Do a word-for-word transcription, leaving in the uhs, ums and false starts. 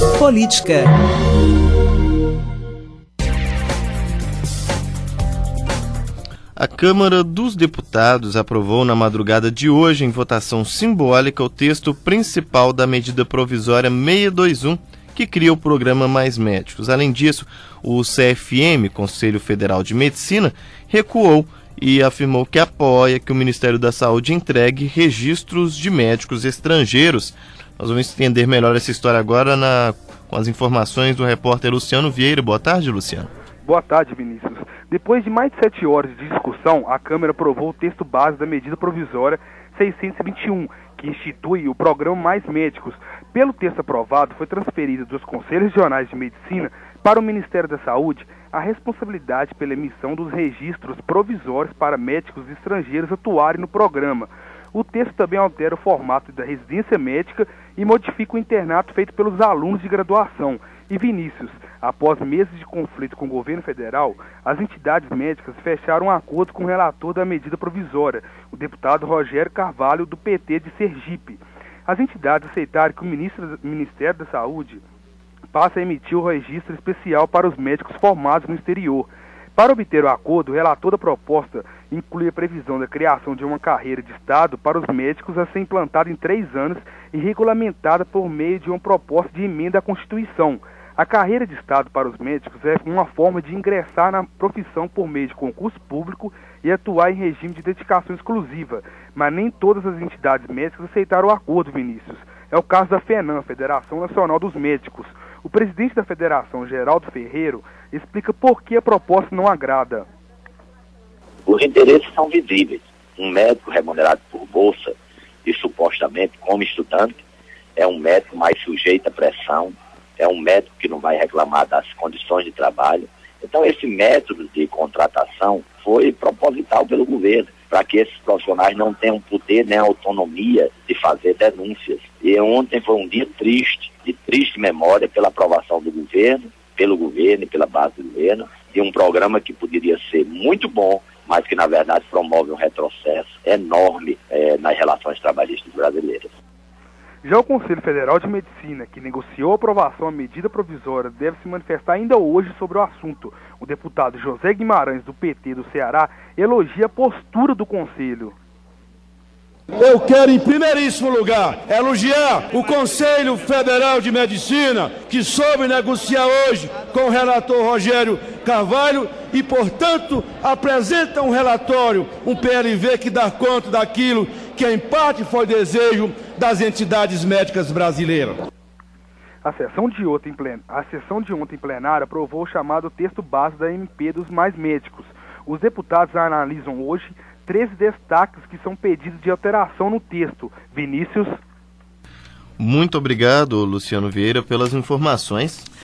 Política. A Câmara dos Deputados aprovou na madrugada de hoje, em votação simbólica, o texto principal da medida provisória seiscentos e vinte e um, que cria o programa Mais Médicos. Além disso, o C F M, Conselho Federal de Medicina, recuou e afirmou que apoia que o Ministério da Saúde entregue registros de médicos estrangeiros. Nós vamos entender melhor essa história agora na, com as informações do repórter Luciano Vieira. Boa tarde, Luciano. Boa tarde, Vinícius. Depois de mais de sete horas de discussão, a Câmara aprovou o texto base da medida provisória seiscentos e vinte e um, que institui o programa Mais Médicos. Pelo texto aprovado, foi transferida dos Conselhos Regionais de Medicina para o Ministério da Saúde a responsabilidade pela emissão dos registros provisórios para médicos estrangeiros atuarem no programa. O texto também altera o formato da residência médica e modifica o internato feito pelos alunos de graduação. E Vinícius, após meses de conflito com o governo federal, as entidades médicas fecharam um acordo com o relator da medida provisória, o deputado Rogério Carvalho, do P T de Sergipe. As entidades aceitaram que o ministro, Ministério da Saúde passe a emitir o registro especial para os médicos formados no exterior. Para obter o acordo, o relator da proposta inclui a previsão da criação de uma carreira de Estado para os médicos a ser implantada em três anos e regulamentada por meio de uma proposta de emenda à Constituição. A carreira de Estado para os médicos é uma forma de ingressar na profissão por meio de concurso público e atuar em regime de dedicação exclusiva, mas nem todas as entidades médicas aceitaram o acordo, Vinícius. É o caso da FENAM, Federação Nacional dos Médicos. O presidente da Federação, Geraldo Ferreiro, explica por que a proposta não agrada. Os interesses são visíveis. Um médico remunerado por bolsa e supostamente como estudante é um médico mais sujeito à pressão, é um médico que não vai reclamar das condições de trabalho. Então, esse método de contratação foi proposital pelo governo, para que esses profissionais não tenham poder nem autonomia de fazer denúncias. E ontem foi um dia triste, de triste memória, pela aprovação do governo, pelo governo e pela base do governo, de um programa que poderia ser muito bom, mas que, na verdade, promove um retrocesso enorme eh, nas relações trabalhistas brasileiras. Já o Conselho Federal de Medicina, que negociou a aprovação da medida provisória, deve se manifestar ainda hoje sobre o assunto. O deputado José Guimarães, do P T do Ceará, elogia a postura do Conselho. Eu quero, em primeiríssimo lugar, elogiar o Conselho Federal de Medicina, que soube negociar hoje com o relator Rogério Carvalho e, portanto, apresenta um relatório, um P L V que dá conta daquilo que, em parte, foi desejo das entidades médicas brasileiras. A sessão de ontem, plen... a sessão de ontem plenária aprovou o chamado texto base da M P dos Mais Médicos. Os deputados analisam hoje treze destaques que são pedidos de alteração no texto. Vinícius. Muito obrigado, Luciano Vieira, pelas informações.